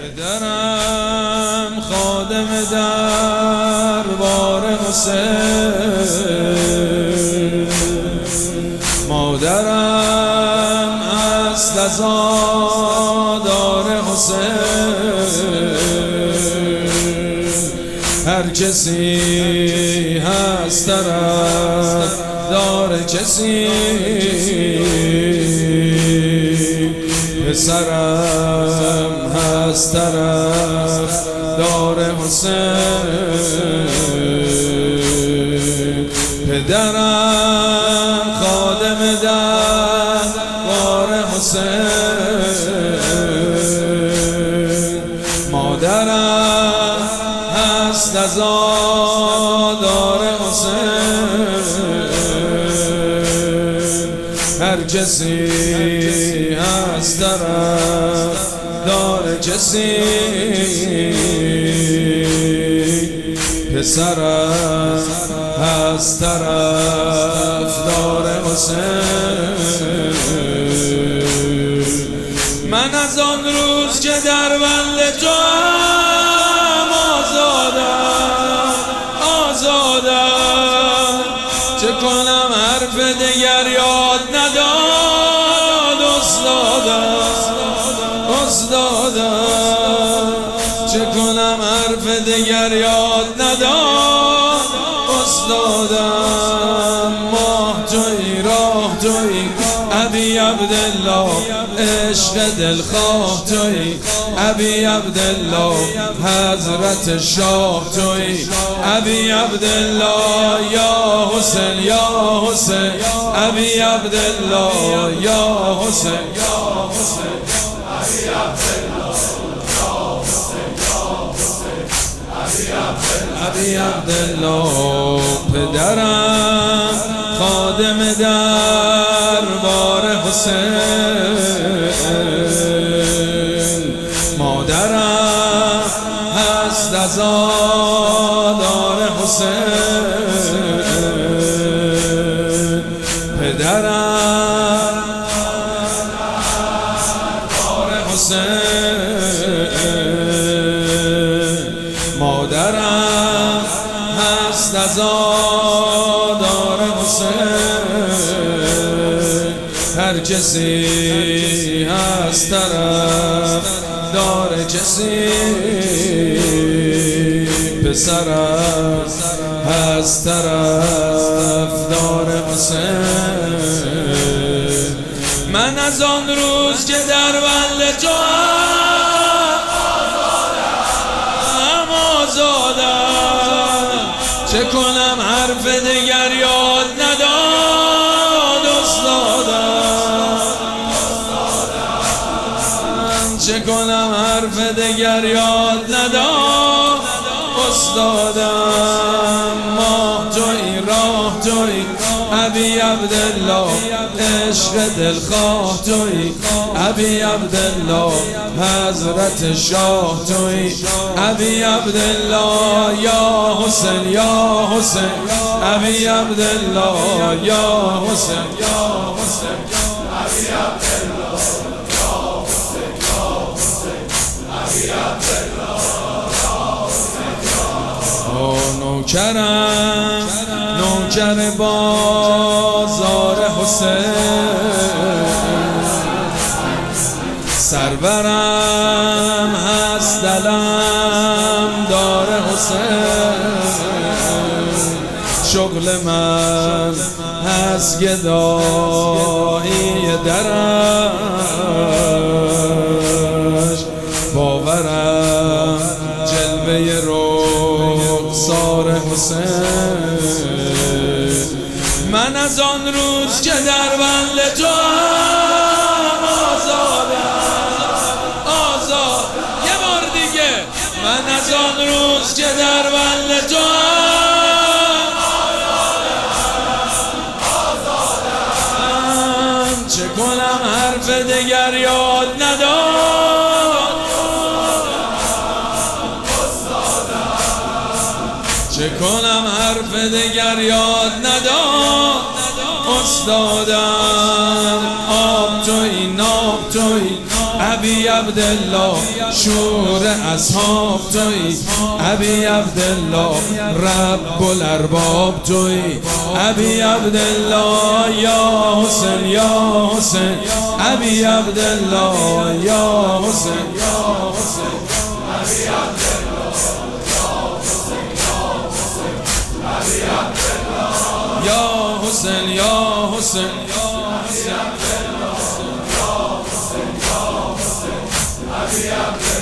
پدرم خادم دربار حسین، مادرم اصل عزادار حسین. هر کسی هست طرفدار کسی، پسرم هست طرفدار حسین. پدرم خادم دربار حسین، مادرم هست عزادار حسین. هر کسی هست طرفدار کسی، پسرم هست طرفدار حسین. من از آن روز که در بند توام آزادم، چه کنم حرف دیگر یاد نداد استادم. چه کنم حرف دیگر یاد نداد استادم. ماه توی راه توی ابی عبدالله، عشق دلخواه توی ابی عبدالله. حضرت شاه توی ابی عبدالله. یا حسین یا حسین ابی عبدالله. یا حسین یا حسین ابی عبدالله. ابی عبدالله. پدرم خادم دربار حسین، مادرم هست عزادار حسین. پدرم دربار حسین، مادرم هست عزادار حسین. هر کسی هست طرفدار کسی، پسرم هست طرفدار حسین. من از آن روز که در بند توام آزادم، چه کنم حرف دیگر یاد نداد استادم. چه کنم حرف دیگر یاد نداد استادم. ماه توی راه توی ابی عبدالله، عشق دلخواه توی ابی عبدالله. حضرت شاه توی ابی عبدالله. یا حسین یا حسین ابی عبدالله. یا حسین یا حسین ابی عبدالله. نوکرم نوکر بازار حسین، سرورم هست دلم دار حسین. شغل من هست گدایی درش، باورم جلوه رخسار حسین. من از آن روز که در بند توام آزاد. یه بار دیگه. من از آن روز که در بند توام آزادم، چه کنم حرف دیگر یاد نداد. چه کنم حرف دیگر یاد نداد استادم. آب توی ناب توی ابی عبدالله شور اصحاب توی، ابی عبدالله رب الارباب توی، ابی عبدالله یا حسین یا حسین، ابی عبدالله یا حسین یا حسین، ابی عبدالله یا حسین یا حسین، ابی عبدالله